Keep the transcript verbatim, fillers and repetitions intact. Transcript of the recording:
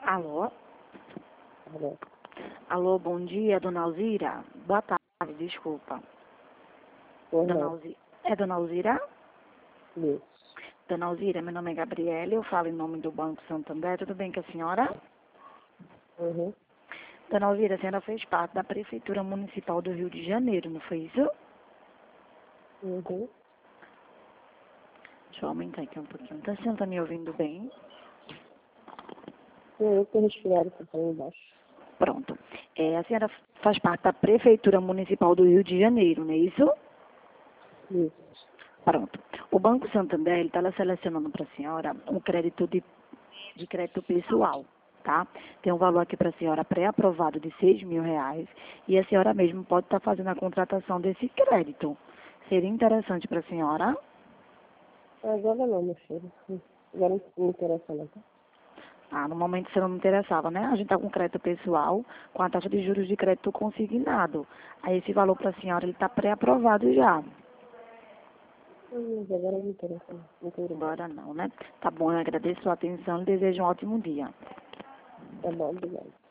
Alô? Alô? Alô, bom dia, dona Alzira? Boa tarde, desculpa. Dona Uhum. Alzira. É dona Alzira? Isso. Dona Alzira, meu nome é Gabriela, eu falo em nome do Banco Santander. Tudo bem com a senhora? Uhum. Dona Alzira, a senhora fez parte da Prefeitura Municipal do Rio de Janeiro, não foi isso? Uhum. Deixa eu aumentar aqui um pouquinho. Tá, a senhora tá me ouvindo bem? Eu tô respirando um pouquinho embaixo. Pronto. É, a senhora faz parte da Prefeitura Municipal do Rio de Janeiro, não é isso? Isso. Pronto. O Banco Santander está selecionando para a senhora um crédito de, de crédito pessoal, tá? Tem um valor aqui para a senhora pré-aprovado de seis mil reais e a senhora mesmo pode estar fazendo a contratação desse crédito. Seria interessante para a senhora? Agora não, meu filho. Agora não me interessa não, tá? Ah, no momento você não me interessava, né? A gente está com crédito pessoal, com a taxa de juros de crédito consignado. Aí esse valor para a senhora ele está pré-aprovado já. Hum, Mas agora não me interessa não. Muito obrigada. Agora não, né? Tá bom, eu agradeço a sua atenção e desejo um ótimo dia. Tá bom, obrigada.